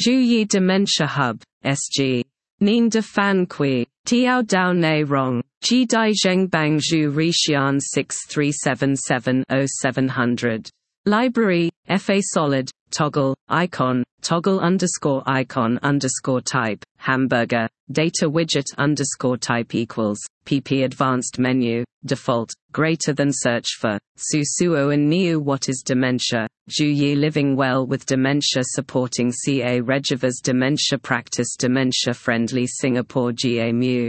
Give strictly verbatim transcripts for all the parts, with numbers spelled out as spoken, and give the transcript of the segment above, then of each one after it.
Zhu Yi Dementia Hub, S G. Nien de Fan Kui, Tiao Dao Ne Rong, Ji Dai Zheng Bang Zhu Rixian six three seven seven oh seven hundred. Library, F A Solid, Toggle, Icon, Toggle underscore icon underscore type, Hamburger, Data Widget underscore type equals, P P Advanced Menu, Default, greater than search for, Su Suo and Niu What is Dementia, Zhu Yi Living Well with Dementia Supporting C A Regivas Dementia Practice Dementia Friendly Singapore G A Mu.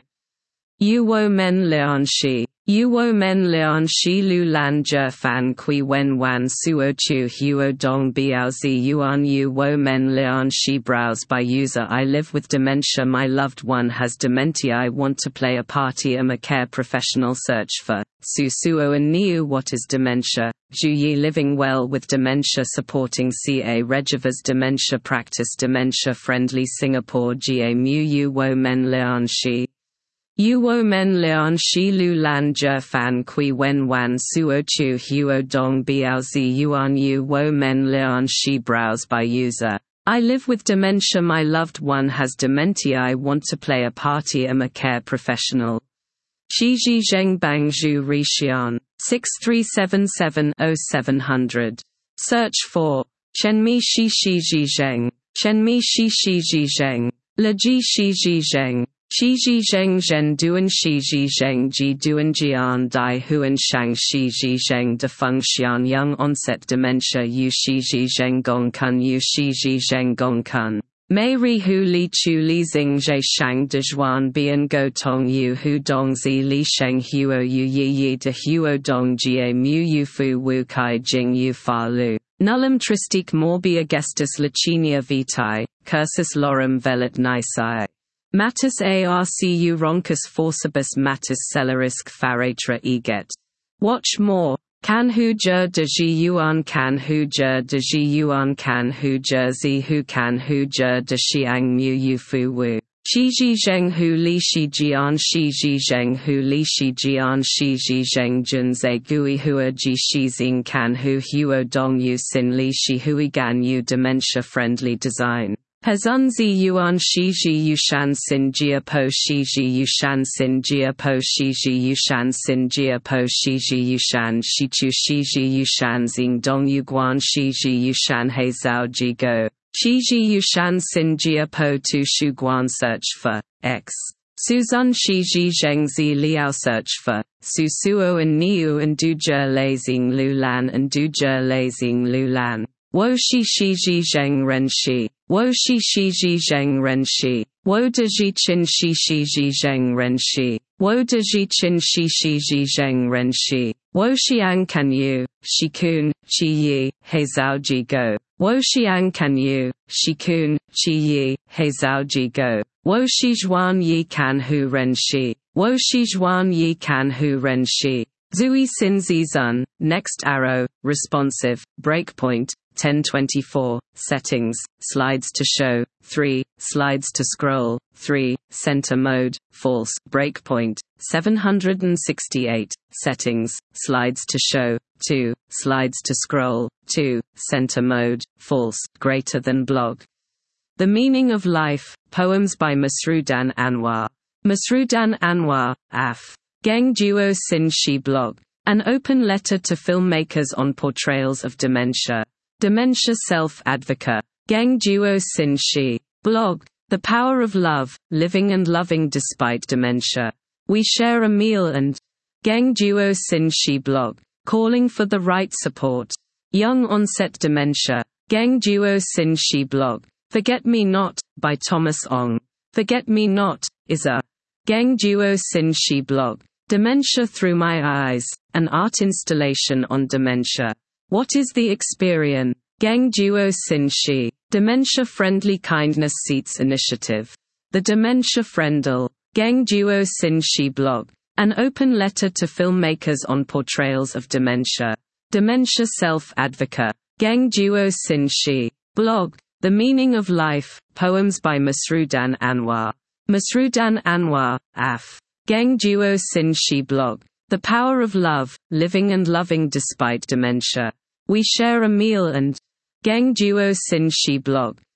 Yu Wo Men Lian Shi. Yu Wo Men Lian Shi Lu Lan Jia Fan Kui Wen Wan Suo Chu Huo Dong Biao Zi Yuan Yu Wo Men Lian Shi Browse by user I live with dementia. My loved one has dementia. I want to play a party. Am a care professional. Search for Su Suo and Niu What is Dementia, Zhu Yi Living Well with Dementia Supporting C A Regivas Dementia Practice Dementia Friendly Singapore G A Mu. Yu Wo Men Lian Shi. Yu Wo Men Lian Shi Lu Lan Jia Fan Kui Wen Wan Suo Chu Huo Dong Biao Zi Yuan Yu Wo Men Lian Shi Browse by user I live with dementia. My loved one has dementia. I want to play a party. Am a care professional. Shi Ji Zheng Bang Zhu Rixian six three seven seven oh seven hundred. Search for Chenmi Shi Shi Ji Zheng, Chenmi Shi Shi Ji Zheng, Le Ji Shi Ji Zheng. Shi Ji Zheng Zhen Duan Shi Ji Zheng Ji Duan Jian Dai Huan Shang Shi Ji Zheng Defeng Xian Young Onset Dementia Yu Shi Ji Zheng Gong Kun Yu Shi Ji Zheng Gong Kun Mei Ri Hu Li Chu Li Xing Zhe Shang De Zhuan Bian Go Tong Yu Hu Dong Zi Li Sheng Huo Yu Yi Yi De Huo Dong Jie Mu Yu Fu Wu Kai Jing Yu Fa Lu Nullum Tristique Morbia Gestis Licinia Vitae, Cursus Lorem Velit Nisae. Matus arcu roncus forcibus matus celerisk faratra eget. Watch more. Can hu jur de ji yuan can hu jur de ji yuan can hu jur zi hu can hu jur de xiang mu yu fu wu. Shi ji zheng hu li shi jian shi ji zheng hu li shi jian shi ji zheng jun ze gui hua ji shi xing can hu huo dong yu sin li shi hui gan yu dementia friendly design. Hazunzi Yuan Shiji Yushan Sin Jia Po Shiji Yushan Sin Jia Po Shiji Yushan Sin Jia Po Shiji Yushan Shichu Shiji Yushan Xing Dong Yuguan Shiji Yushan He Zhao Ji Go Shiji Yushan Sin Jia Po Tu Shu Guan. Search for X Suzun Shiji Zheng Zi Liao. Search for Su Suo and Niu and Du Zhe Lei Xing Lu Lan and Du Zhe Lei Xing Lu Lan. Wo shi shi ji zheng ren shi, wo shi shi ji zheng ren shi, wo de ji qin shi shi ji zheng ren shi, wo de ji qin shi shi ji zheng ren shi, wo xiang kan yu, shi kun, chi yi, he zhao ji go, wo xiang kan yu, shi kun, chi yi, he zhao ji go, wo shi zhuan yi kan hu ren shi, wo shi zhuan yi kan hu ren shi. Zui Sin Zi Zun, next arrow, responsive, breakpoint, ten twenty-four, settings, slides to show, three, slides to scroll, three, center mode, false, breakpoint, seven hundred sixty-eight, settings, slides to show, two, slides to scroll, two, center mode, false, greater than blog. The Meaning of Life, poems by Masroudan Anwar. Masroudan Anwar, Af. Geng Duo Sin Shi Blog. An open letter to filmmakers on portrayals of dementia. Dementia Self-Advocate. Geng Duo Sin Shi. Blog. The Power of Love, Living and Loving Despite Dementia. We Share a Meal and Geng Duo Sin Shi Blog. Calling for the Right Support. Young Onset Dementia. Geng Duo Sin Shi Blog. Forget Me Not, by Thomas Ong. Forget Me Not, is a Geng Duo Sin Shi Blog. Dementia Through My Eyes, an art installation on dementia. What is the Experience? Geng Duo Sin Shi. Dementia Friendly Kindness Seats Initiative. The Dementia Friendle. Geng Duo Sin Shi Blog. An open letter to filmmakers on portrayals of dementia. Dementia Self-Advocate. Geng Duo Sin Shi. Blog. The Meaning of Life, poems by Masroudan Anwar. Masroudan Anwar, Af. Geng Duo Sin Shi Blog. The Power of Love, Living and Loving Despite Dementia. We Share a Meal and Geng Duo Sin Shi Blog.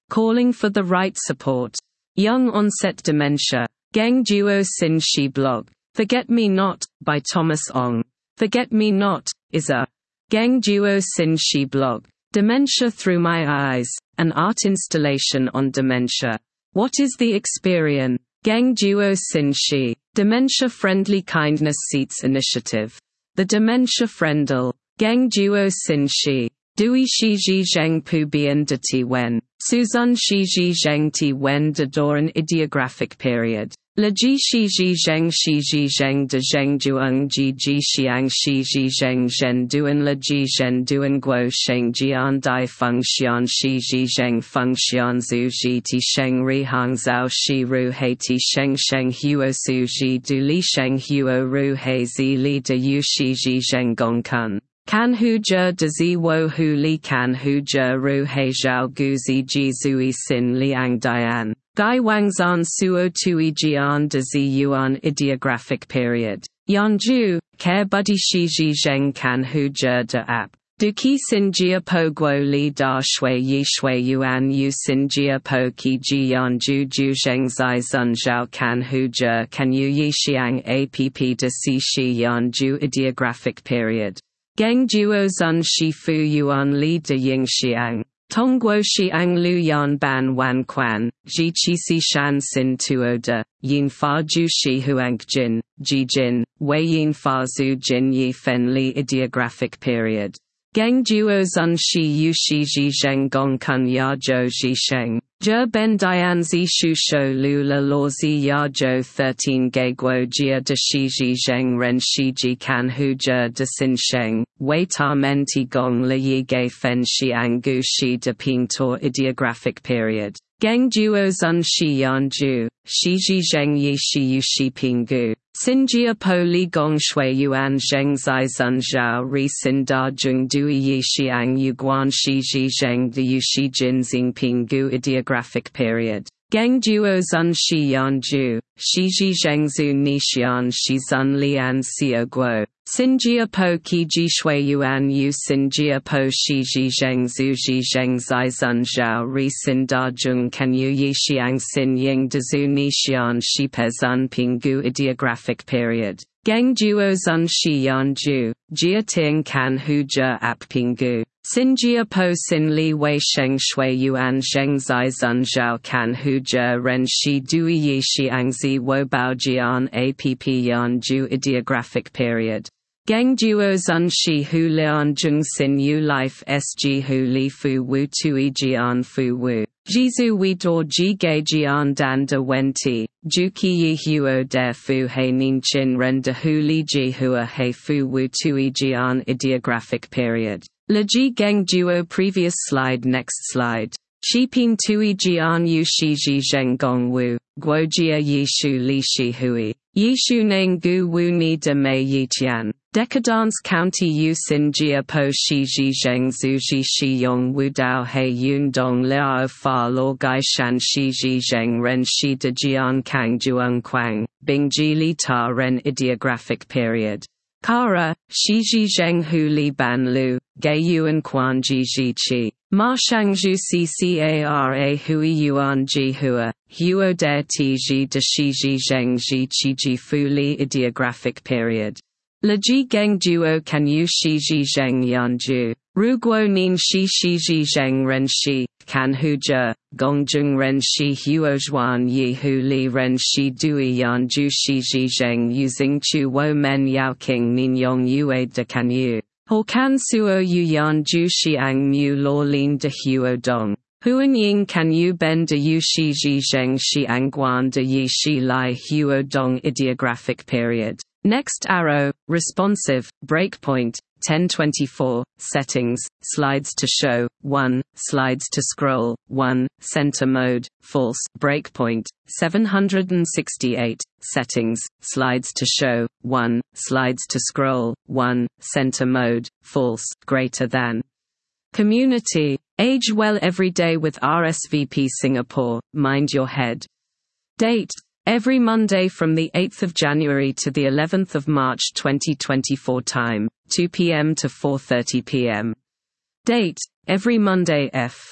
calling for the right support. Young onset dementia. Geng Duo Sin Shi blog. Forget Me Not, by Thomas Ong. Forget Me Not is a Geng Duo Sin Shi blog. Dementia Through My Eyes, an art installation on dementia. What is the Experience? Geng Duo Sin Shi. Dementia Friendly Kindness Seats Initiative. The Dementia Friendle. Geng Duo Sin Shi. Dui Shi Ji Zheng Pu Bian De Ti Wen. Suzun Shi Ji Zheng Ti Wen De Doran Ideographic Period. Le Ji Shi Ji Zheng Shi Ji Zheng De Zheng Duong Ji Ji Xiang Shi Ji Zheng Zhen Duan Le Ji Zhen Duan Guo Sheng Jian Dai Feng Xian Shi Ji Zheng Feng Xian Zhu Ji Ti Sheng Ri Hang Zhao Shi Ru Hei Ti Sheng Sheng Huo Su Ji Du Li Sheng Huo Ru Hei Zi Li De Yu Shi Ji Zheng Gong Kun. Can Hu Jie De Zi Wo Hu Li Can Hu Jie Ru Hei Zhao Gu Zi Ji Zui Sin Liang Dian. Gai Wangzan Suo Tui Jian De Zi Yuan Ideographic Period. Yanju, Care Buddy Shi Ji Zheng Can Hu Jie De App. Du Qi Sin Jia Po Guo Li Da Shui Yi Shui Yuan Yu Sin Jia Po Qi Ji Yan Ju Ju Zheng Zai Zun Zhao Can Hu Jie Can Yu Yi Xiang App De Si Shi Yan Ju Ideographic Period. Geng Duo Zun Shi Fu Yuan Li De Ying Xiang. Tongguo Xiang Lu Yan Ban Wan Quan, Ji Qi Si Shan Sin Tuo De, Yin Fa Ju Shi Huang Jin, Ji Jin, Wei Yin Fa Zhu Jin Yi Fen Li Ideographic Period. Geng Duo Zun Shi Yu Shi Ji Zheng Gong Kun Ya Zhou Ji Sheng. Zhe Ben Dian Zi Shu Shou Lu La Lo Zi Ya Zhou thirteen Gai Guo Jia De Shi Ji Zheng Ren Shi Ji Can Hu Jie De Sin Sheng. Wei Ta Men Ti Gong Le Yi Gai Fen Xiang Gu Shi De Ping Tor Ideographic Period. Geng Duo Zun Shi Yan Ju, Shi Ji Zheng Yi Shi Yu Shi Ping Gu. Xin Jia Po Li Gong Shui Yuan Zheng Zai Zun Zhao Ri Sin Da Zheng Dui Yi Xiang Yu Guan Shi Ji Zheng De Yu Shi Jin Xing Ping Gu Ideographic Period. Geng Duo Zun Shi Yan Ju, Shi Ji Zheng Zhu Ni Xian Shi Zun Lian Xiao Guo. Xin Jia Po Qi Ji Shui Yuan Yu Xin Jia Po Shi Ji Zheng Zhu Ji Zheng Zai Zun Zhao Ri Sin Da Zheng Can Yu Yi Xiang Xin Ying De Zhu Ni Xian Shi Pe Zun Ping Gu Ideographic Period. Geng Duo Zun Shi Yan Ju, Jia Ting Can Hu Jie App Ping Gu. Xin Jia Po Sin Li Wei Sheng Shui Yuan Zheng Zai Zun Zhao Can Hu Jie Ren Shi Dui Yi Xiang Zi Wo Bao Jian App Yan Ju Ideographic Period. Geng Duo Zun Shi Hu Lian Zheng Sin Yu Life Sg Hu Li Fu Wu Tui Jian Fu Wu. Jizu Wi Dor Ji Gai Jian Dan De Wen Ti, Ju Qi Yi Huo De Fu Hei Nin Chin Ren De Hu Li Ji Hua Hei Fu Wu Tui Jian Ideographic Period. Le Ji Geng Duo Previous slide Next slide. Shiping Tui Jian Yu Shi Ji Zheng Gong Wu, Guo Jia Yi Shu Li Shi Hui. Yi Shu Neng Gu Wu Ni De Mei Yi Tian. Decadence County Yu Sin Jia Po Shi Ji Zheng Zhu Ji Shi Yong Wu Dao Hei Yun Dong Liao Fa Lo Gai Shan Shi Ji Zheng Ren Shi De Jian Kang Juang Quang, Bing Ji Li Ta Ren Ideographic Period. Kara, Shi Ji Zheng Hu Li Ban Lu, Gai Yuan Quan Ji Ji Chi. Ma Shangju C C A R A Hui Yuan Ji Hua, Huo De Ti Ji De Shi Ji Zheng Ji Chi Ji Fu Li Ideographic Period. Le Ji Geng Duo Can Yu Shi Ji Zheng Yan Ju, Ru Guo Nin Shi Shi Ji Zheng Ren Shi, Can Hu Jie, Gong Zheng Ren Shi Huo Zhuan Yi Hu Li Ren Shi Dui Yan Ju Shi Ji Zheng Using Chu Wo Men Yao King Nin Yong Yue De Can Yu. Ho Can Suo Yu Yan Ju Xiang Mu Lo Lin De Huo Dong. Huan Ying Can Yu Ben De Yu Shi Ji Zheng Xiang Guan De Yi Shi Lai Huo Dong Ideographic Period. Next arrow, responsive, breakpoint, ten twenty-four, settings, slides to show, one, slides to scroll, one, center mode, false, breakpoint, seven hundred sixty-eight, settings, slides to show, one, slides to scroll, one, center mode, false, greater than. Community, age well every day with R S V P Singapore, mind your head. Date, every Monday from the eighth of January to the eleventh of March twenty twenty-four. Time, two p m to four thirty p m Date, every Monday F.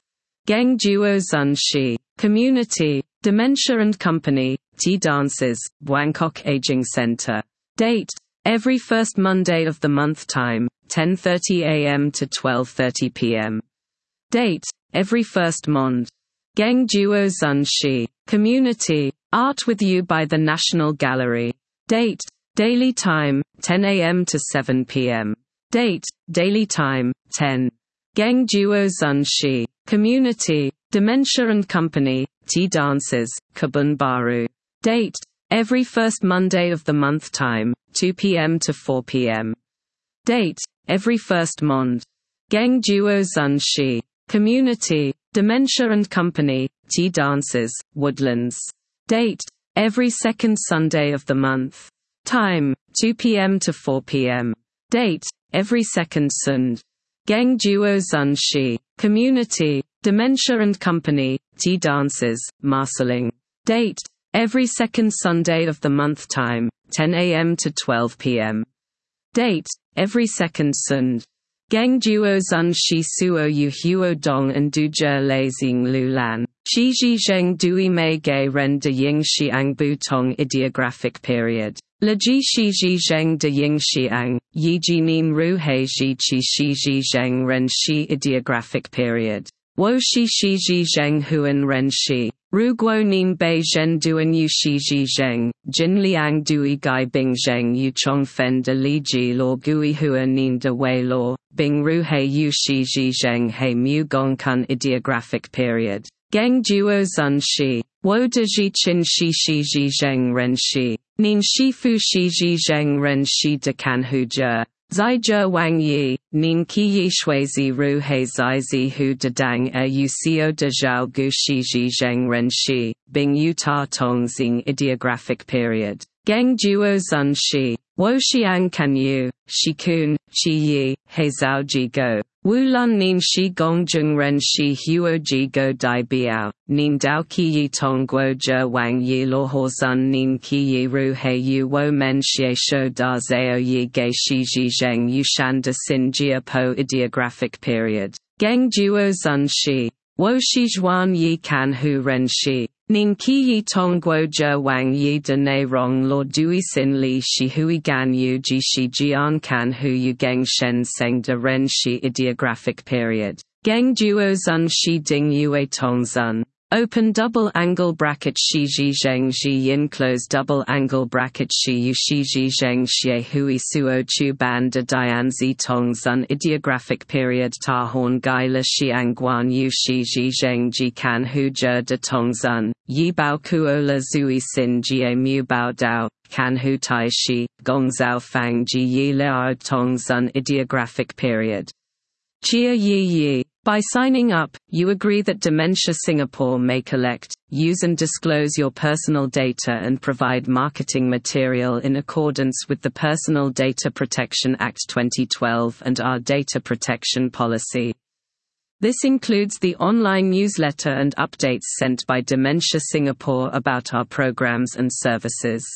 Geng Duo Zun Shi. Community, Dementia and Company, Tea Dances, Bangkok Aging Center. Date: every first Monday of the month. Time: ten thirty a m to twelve thirty p m Date: every first Mond. Geng Duo Zun Shi. Community, Art with You by the National Gallery. Date: daily time: ten a m to seven p m Date: daily time: ten. Geng Duo Zun Shi. Community, Dementia and Company, Tea Dances, Kebun Baru. Date: every first Monday of the month. Time: two p m to four p m Date: every first Mond. Geng Duo Zun Shi. Community, Dementia and Company, Tea Dances, Woodlands. Date: every second Sunday of the month. Time: two p m to four p m Date: every second Sund. Geng Duo Zun Shi. Community, Dementia and Company, Tea Dances, Marsiling. Date: every second Sunday of the month. Time: ten a m to twelve p m Date: every second Sund. Geng Duo Zun Shi Suo Yu Huo Dong and Du Zhe Lei Xing Lu Lan. Shi Ji Zheng Dui Mei Gei Ren De Ying Xiang Bu Tong Ideographic period. Le Ji Shi Ji Zheng De Ying Xiang, Yi Ji Nin Ru Hei Ji Qi Shi Ji Zheng Ren Shi Ideographic period. Wo Shi Shi Ji Zheng Huan Ren Shi. Ru Guo Nin Bei Zhen Duan Yu Shi Ji Zheng, Jin Liang Dui Gai Bing Zheng Yu Chong Fen De Li Ji Law Gui Hua Nin De Wei Law, Bing Ru Hei Yu Shi Ji Zheng Hei Mu Gong Kun Ideographic period. Geng Duo Zun Shi. Wo De Ji Qin Shi Shi Ji Zheng Ren Shi. Nin Shi Fu Shi Ji Zheng Ren Shi De Kan Hu Zhe. Zai Zhe Wang Yi, Nin Qi Yi Shui Zi Ru Hei Zai Zi Hu De Dang Er Yu Xio De Zhao Gu Shi Ji Zheng Ren Shi, Bing Yu Ta Tong Xing Ideographic period. Geng Duo Zun Shi. Wo Xiang Kan Yu, Shi Kun, Qi Yi, Hei Zhao Ji Go. Wu Lun Nin Shi Gong Zheng Ren Shi Huo Ji Go Dai Biao, Nin Dao Qi Yi Tong Guo Zhe Wang Yi Lo Ho Zun Nin Qi Yi Ru Hei Yu Wo Men Xie Shou Da Zao Yi Gei Shi Ji Zheng Yu Shan De Sin Jia Po Ideographic period. Geng Duo Zun Shi. Wo Shi Zhuan Yi Kan Hu Ren Shi. Nin Qi Yi Tong Guo Zhe Wang Yi De Ne Rong Lo Dui Sin Li Shi Hui Gan Yu Ji Shi Jian Kan Hu Yu Geng Shen Seng De Ren Shi Ideographic period. Geng Duo Zun Shi Ding Yue Tong Zun. Open double angle bracket Shi Ji Zheng Ji Yin close double angle bracket Shi Yu Shi Ji Zheng Xie Hui Suo Chu Ban De Dian Zi Tong Zun Ideographic period. Ta Horn Gai Le Xiang Guan Yu Shi Ji Zheng Ji Kan Hu Zhe De Tong Zun, Yi Bao Kuo Le Zui Sin Jie Mu Bao Dao, Kan Hu Tai Shi, Gong Zhao Fang Ji Yi Leao Tong Zun Ideographic period. Chia Yi Yi. By signing up, you agree that Dementia Singapore may collect, use and disclose your personal data and provide marketing material in accordance with the Personal Data Protection Act twenty twelve and our data protection policy. This includes the online newsletter and updates sent by Dementia Singapore about our programs and services.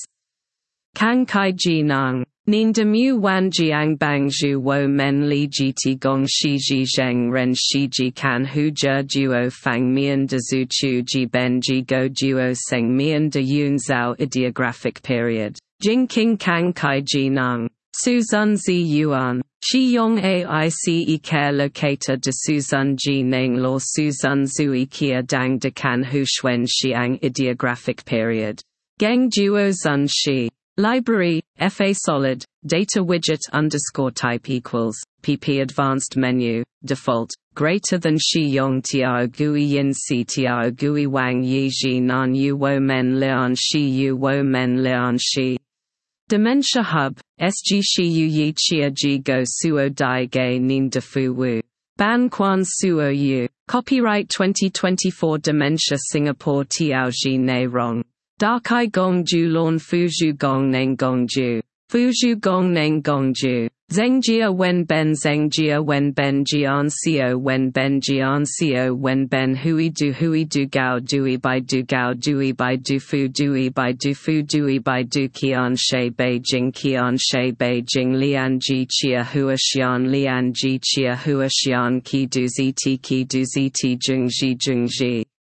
Kang Kai Ji Nang. Nin de mu wan jiang bang zhu wo men li ji ti gong shi ji zheng ren shi ji kan hu zhe duo fang mian de zhu chu ji ben ji go duo seng mian de yun zhao ideographic period. Jing king kang kai ji nang. Su zun zi yuan. Shi yong aice care locator de su zun ji neng lo su zun zui kia dang de kan hu shuen xiang ideographic period. Geng duo zun shi. Library, F A solid, data widget underscore type equals, P P advanced menu, default, greater than Shi Yong Tiao Gui Yin Si Tiao Gui Wang Yi Ji Nan Yu Wo Men Lian Shi Yu Wo Men Lian Shi. Dementia Hub, S G Shi Yu Yi Chia Ji Go Suo Dai Ge Nin De Fu Wu. Ban Quan Suo Yu. Copyright twenty twenty-four Dementia Singapore Tiao Ji Ne Rong. Dakai Gong Ju Lorn Fuju Gong Neng Gong Ju. Fuju Gong Neng Gong Ju. Zengjia wen ben zengjia wen ben jian sio wen ben jian sio wen ben hui du hui du gao dui bai du gao dui bai du fu dui bai du fu dui bai du qian shui beijing qian shui beijing lian ji chia hua xian lian ji chia hua xian qi du zi ti qi du zi ti jung ji jung ji